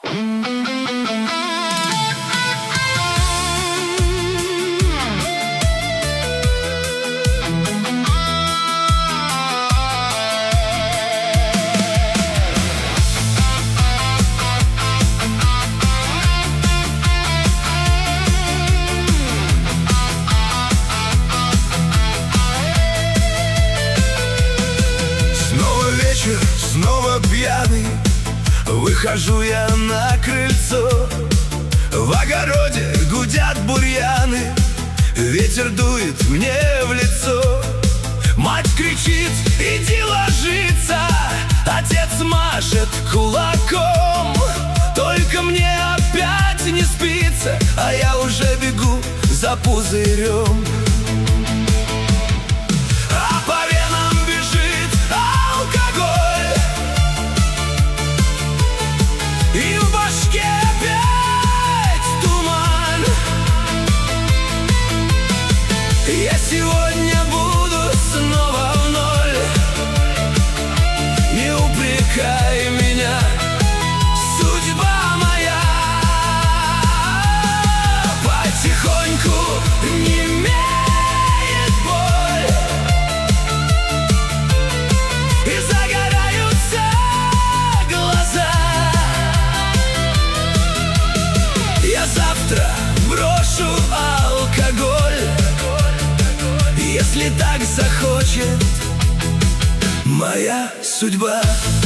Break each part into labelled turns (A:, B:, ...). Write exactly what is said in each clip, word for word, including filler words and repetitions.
A: Снова пьяный, выхожу я на крыльцо. В огороде гудят бурьяны, ветер дует мне в лицо. Мать кричит: иди ложиться, отец машет кулаком. Только мне опять не спится, а я уже бегу за пузырем. И в башке опять туман. Я сегодня буду снова в ноль. Не упрекай меня, судьба моя. Потихоньку немеет боль, и загораются глаза. Я завтра брошу алкоголь, если так захочет моя судьба.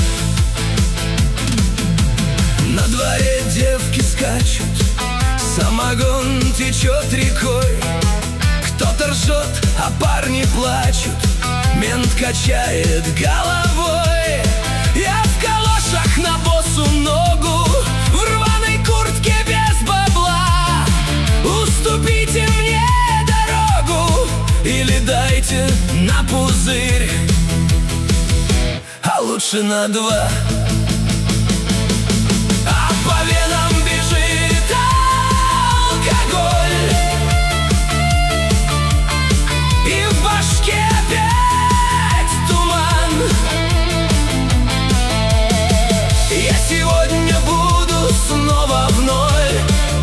A: На дворе девки скачут, самогон течет рекой. Кто-то ржет, а парни плачут, мент качает головой. Я в калошах на босу ногу, в рваной куртке без бабла. Уступите мне дорогу или дайте на пузырь, а лучше на два. А по венам бежит алкоголь, и в башке опять туман. Я сегодня буду снова в ноль.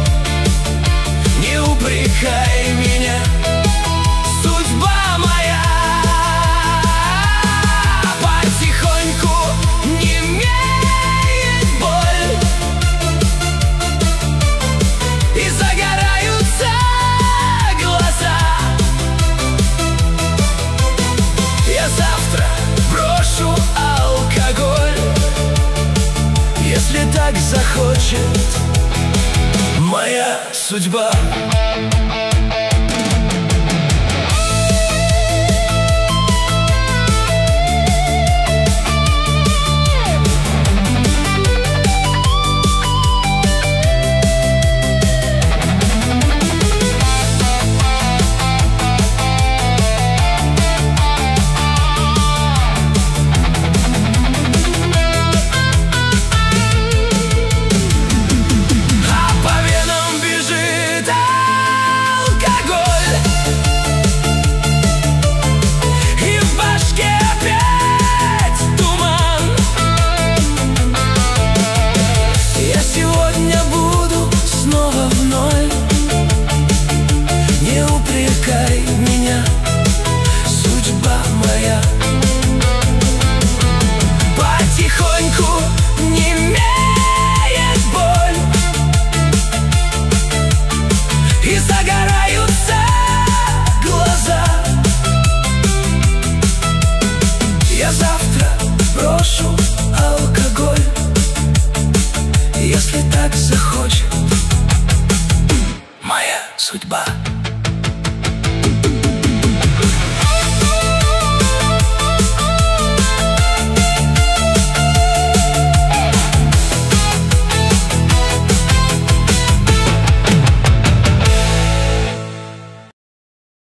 A: Не упрекай меня, судьба моя. Потихоньку немеет боль, и загораются глаза. Я завтра брошу алкоголь, если так захочет моя судьба. Меня, судьба моя. Потихоньку немеет боль, и загораются глаза. Я завтра брошу алкоголь, если так захочет моя судьба.